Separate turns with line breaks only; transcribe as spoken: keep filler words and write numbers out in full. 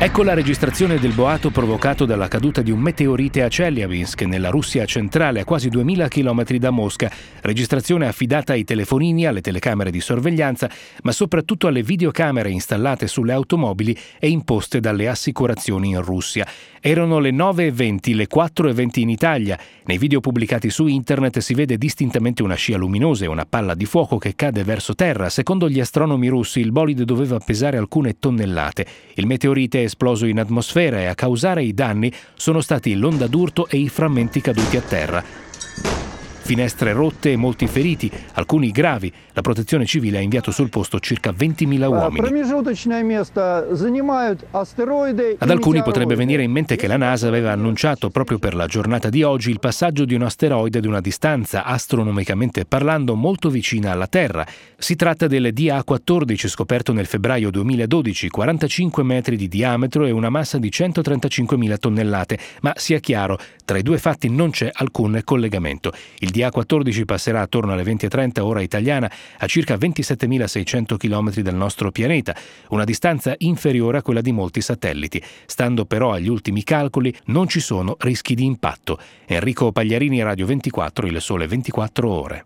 Ecco la registrazione del boato provocato dalla caduta di un meteorite a Chelyabinsk, nella Russia centrale, a quasi duemila chilometri da Mosca. Registrazione affidata ai telefonini, alle telecamere di sorveglianza, ma soprattutto alle videocamere installate sulle automobili e imposte dalle assicurazioni in Russia. Erano le nove e venti, le quattro e venti in Italia. Nei video pubblicati su internet si vede distintamente una scia luminosa e una palla di fuoco che cade verso terra. Secondo gli astronomi russi, il bolide doveva pesare alcune tonnellate. Il meteorite è esploso in atmosfera e a causare i danni sono stati l'onda d'urto e i frammenti caduti a terra. Finestre rotte e molti feriti, alcuni gravi. La Protezione Civile ha inviato sul posto circa ventimila uomini. Ad alcuni potrebbe venire in mente che la NASA aveva annunciato proprio per la giornata di oggi il passaggio di un asteroide ad una distanza, astronomicamente parlando, molto vicina alla Terra. Si tratta del D A quattordici, scoperto nel febbraio duemiladodici, quarantacinque metri di diametro e una massa di centotrentacinquemila tonnellate. Ma sia chiaro, tra i due fatti non c'è alcun collegamento. Il D A quattordici passerà attorno alle venti e trenta ora italiana a circa ventisettemilaseicento chilometri dal nostro pianeta, una distanza inferiore a quella di molti satelliti. Stando però agli ultimi calcoli, non ci sono rischi di impatto. Enrico Pagliarini, Radio ventiquattro, Il Sole ventiquattro Ore.